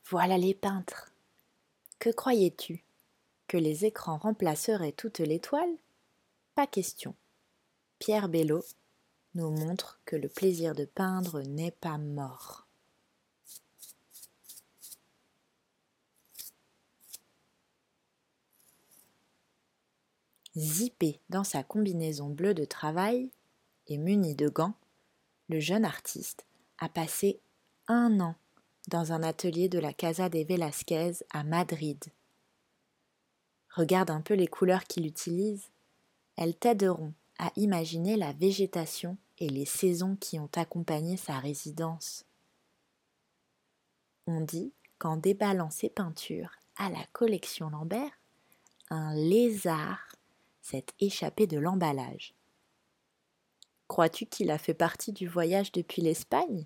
Voilà les peintres. Que croyais-tu? Que les écrans remplaceraient toutes les toiles? Pas question. Pierre Bello nous montre que le plaisir de peindre n'est pas mort. Zippé dans sa combinaison bleue de travail et muni de gants, le jeune artiste a passé 1 an dans un atelier de la Casa de Velázquez à Madrid. Regarde un peu les couleurs qu'il utilise, elles t'aideront à imaginer la végétation et les saisons qui ont accompagné sa résidence. On dit qu'en déballant ses peintures à la collection Lambert, un lézard s'est échappé de l'emballage. Crois-tu qu'il a fait partie du voyage depuis l'Espagne?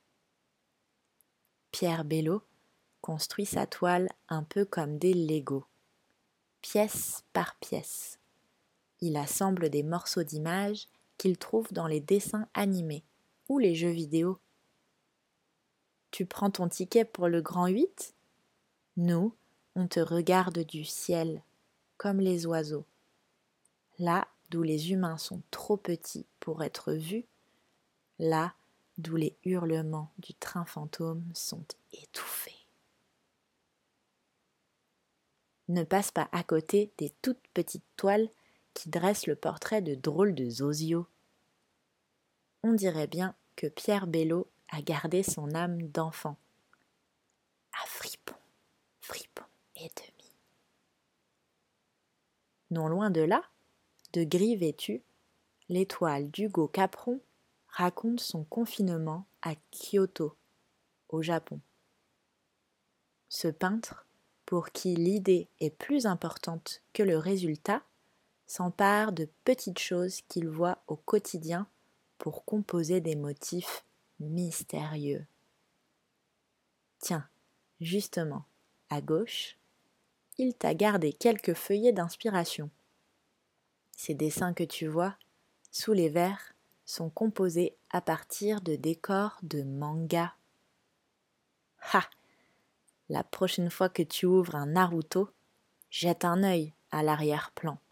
Pierre Bello construit sa toile un peu comme des Lego, pièce par pièce. Il assemble des morceaux d'images qu'il trouve dans les dessins animés ou les jeux vidéo. Tu prends ton ticket pour le grand 8? Nous, on te regarde du ciel, comme les oiseaux. Là d'où les humains sont trop petits pour être vus, là d'où les hurlements du train fantôme sont étouffés. Ne passe pas à côté des toutes petites toiles qui dressent le portrait de drôles de zozio. On dirait bien que Pierre Bello a gardé son âme d'enfant. À fripon et demi. Non loin de là, de gris vêtu, l'étoile d'Hugo Capron raconte son confinement à Kyoto, au Japon. Ce peintre, pour qui l'idée est plus importante que le résultat, s'empare de petites choses qu'il voit au quotidien pour composer des motifs mystérieux. Tiens, justement, à gauche, il t'a gardé quelques feuillets d'inspiration. Ces dessins que tu vois, sous les verres, sont composés à partir de décors de manga. Ha! La prochaine fois que tu ouvres un Naruto, jette un œil à l'arrière-plan.